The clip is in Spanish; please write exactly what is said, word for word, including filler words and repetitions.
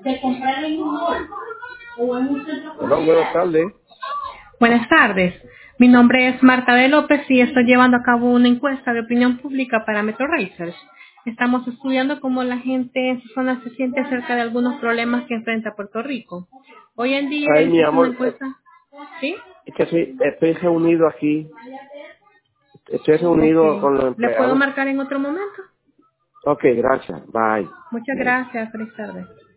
de comprar en un mall o en un centro Hola, comercial. buenas tardes. Buenas tardes. Mi nombre es Marta de López y estoy llevando a cabo una encuesta de opinión pública para Metro Research. Estamos estudiando cómo la gente en su zona se siente acerca de algunos problemas que enfrenta Puerto Rico. Hoy en día Ay, mi esta es una amor, eh, encuesta. ¿Sí? es que estoy, estoy reunido aquí. Estoy Ok. reunido con los ¿Le puedo empleados. marcar en otro momento? Ok, gracias. Bye. Muchas Bye. gracias. Feliz tarde.